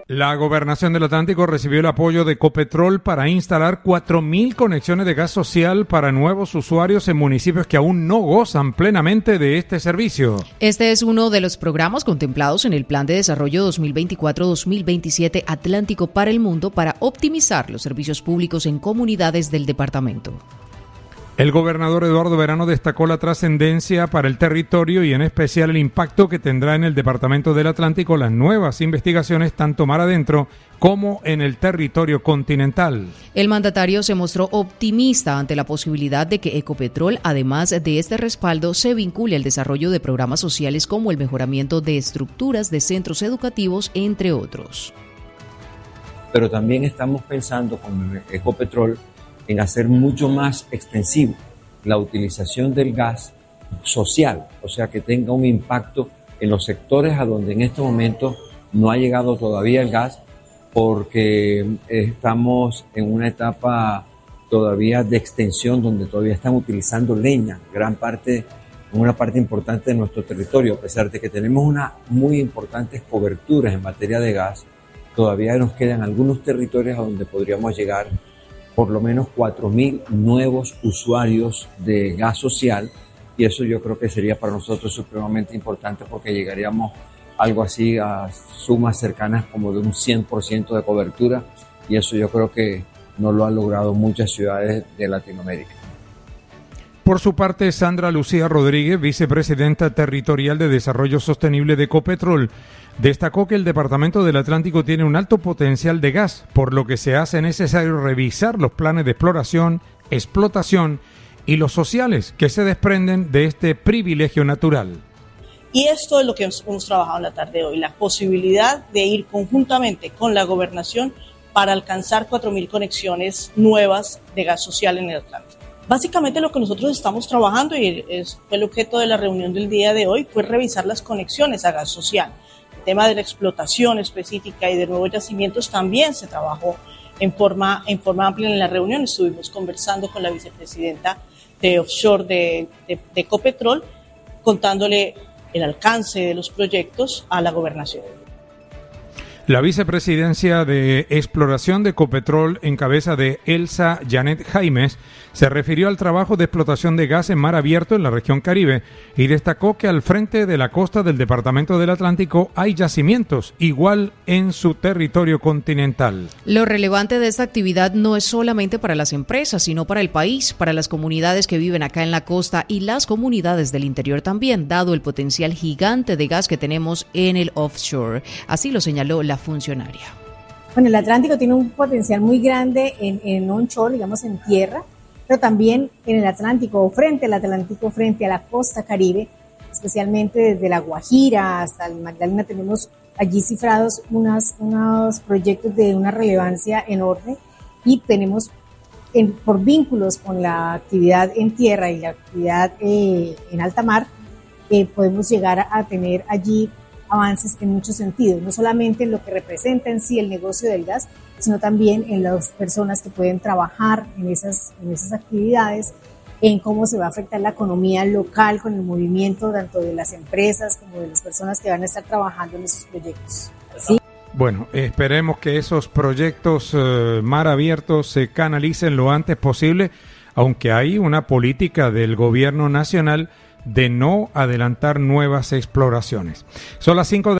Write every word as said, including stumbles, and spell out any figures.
La Gobernación del Atlántico recibió el apoyo de Ecopetrol para instalar cuatro mil conexiones de gas social para nuevos usuarios en municipios que aún no gozan plenamente de este servicio. Este es uno de los programas contemplados en el Plan de Desarrollo dos mil veinticuatro a dos mil veintisiete Atlántico para el Mundo para optimizar los servicios públicos en comunidades del departamento. El gobernador Eduardo Verano destacó la trascendencia para el territorio y en especial el impacto que tendrá en el Departamento del Atlántico las nuevas investigaciones tanto mar adentro como en el territorio continental. El mandatario se mostró optimista ante la posibilidad de que Ecopetrol, además de este respaldo, se vincule al desarrollo de programas sociales como el mejoramiento de estructuras de centros educativos, entre otros. Pero también estamos pensando con Ecopetrol en hacer mucho más extensivo la utilización del gas social, o sea, que tenga un impacto en los sectores a donde en este momento no ha llegado todavía el gas, porque estamos en una etapa todavía de extensión donde todavía están utilizando leña, gran parte, una parte importante de nuestro territorio, a pesar de que tenemos unas muy importantes coberturas en materia de gas, todavía nos quedan algunos territorios a donde podríamos llegar por lo menos cuatro mil nuevos usuarios de gas social, y eso yo creo que sería para nosotros supremamente importante porque llegaríamos algo así a sumas cercanas como de un cien por ciento de cobertura, y eso yo creo que no lo han logrado muchas ciudades de Latinoamérica. Por su parte, Sandra Lucía Rodríguez, vicepresidenta territorial de Desarrollo Sostenible de Ecopetrol, destacó que el Departamento del Atlántico tiene un alto potencial de gas, por lo que se hace necesario revisar los planes de exploración, explotación y los sociales que se desprenden de este privilegio natural. Y esto es lo que hemos trabajado en la tarde de hoy, la posibilidad de ir conjuntamente con la gobernación para alcanzar cuatro mil conexiones nuevas de gas social en el Atlántico. Básicamente lo que nosotros estamos trabajando, y es, fue el objeto de la reunión del día de hoy, fue revisar las conexiones a gas social. El tema de la explotación específica y de nuevos yacimientos también se trabajó en forma, en forma amplia en la reunión. Estuvimos conversando con la vicepresidenta de Offshore de, de, de Ecopetrol, contándole el alcance de los proyectos a la gobernación. La vicepresidencia de Exploración de Ecopetrol, en cabeza de Elsa Janet Jaimes, se refirió al trabajo de explotación de gas en mar abierto en la región Caribe y destacó que al frente de la costa del Departamento del Atlántico hay yacimientos, igual en su territorio continental. Lo relevante de esta actividad no es solamente para las empresas, sino para el país, para las comunidades que viven acá en la costa y las comunidades del interior también, dado el potencial gigante de gas que tenemos en el offshore. Así lo señaló la funcionaria. Bueno, el Atlántico tiene un potencial muy grande en, en onshore, digamos en tierra, pero también en el Atlántico o frente al Atlántico, frente a la costa Caribe, especialmente desde La Guajira hasta el Magdalena, tenemos allí cifrados unas, unos proyectos de una relevancia enorme y tenemos en, por vínculos con la actividad en tierra y la actividad eh, en alta mar, eh, podemos llegar a, a tener allí avances en muchos sentidos, no solamente en lo que representa en sí el negocio del gas, sino también en las personas que pueden trabajar en esas, en esas actividades, en cómo se va a afectar la economía local con el movimiento tanto de las empresas como de las personas que van a estar trabajando en esos proyectos. ¿Sí? Bueno, esperemos que esos proyectos eh, mar abiertos se canalicen lo antes posible, aunque hay una política del gobierno nacional de no adelantar nuevas exploraciones. Son las cinco de